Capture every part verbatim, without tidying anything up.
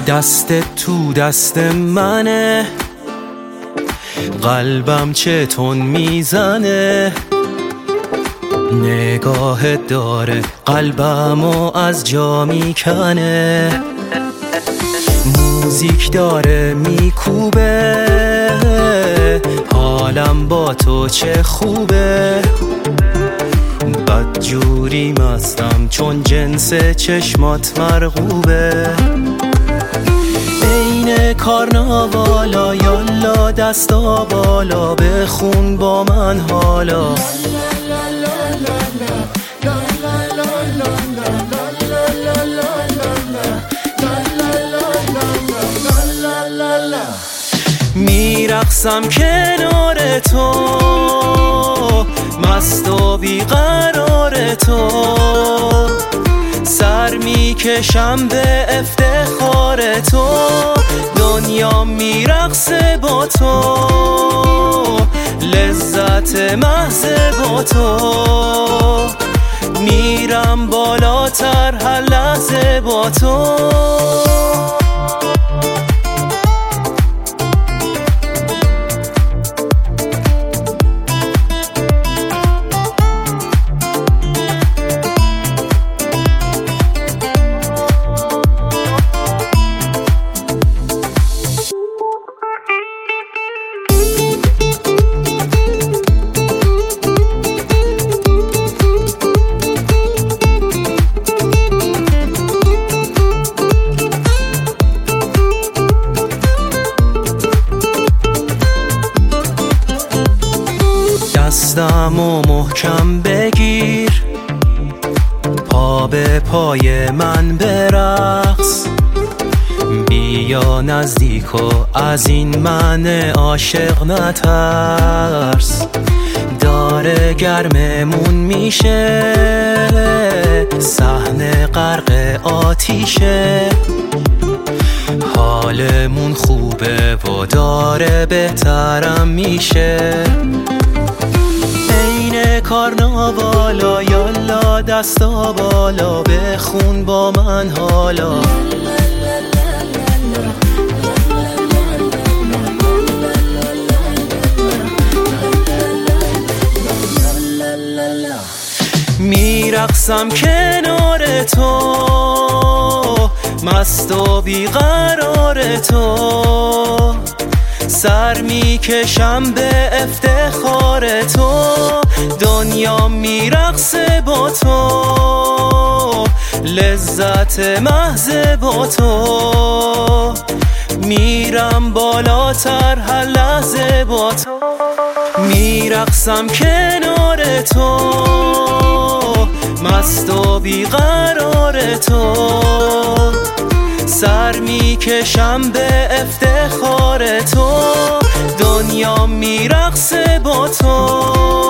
دست تو دست منه، قلبم چه تون میزنه، نگاه داره قلبمو از جا میکنه، موزیک داره میکوبه، حالم با تو چه خوبه، بدجوری مستم چون جنس چشمات مرغوبه، عین کارناوالا یالا دستا بالا بخون با من حالا، میرقصم کنار تو مست و بیقرار تو، سر میکشم به افتخار تو، دنیا میرقصه با تو، لذت محض با تو، میرم بالاتر هر لحظه با تو. دستمو محکم بگیر، پا به پای من برقص، بیا نزدیک و از این من عاشق نترس، داره گرممون میشه، صحنه غرق آتیشه، حالمون خوبه و داره بهترم میشه، کارناوالا یالا دستا بالا بخون با من حالا، میرقصم کنار تو مست و بیقرار تو، سر میکشم به افتخار تو، دنیا میرقصه با تو، لذت محض با تو، میرم بالاتر هر لحظه با تو، میرقصم کنار تو مست و بیقرار تو، سر میکشم به افتخار تو، دنیا میرقصه با تو،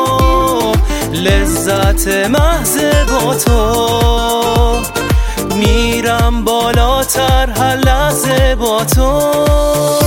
لذت محض با تو، میرم بالاتر هر لحظه با تو.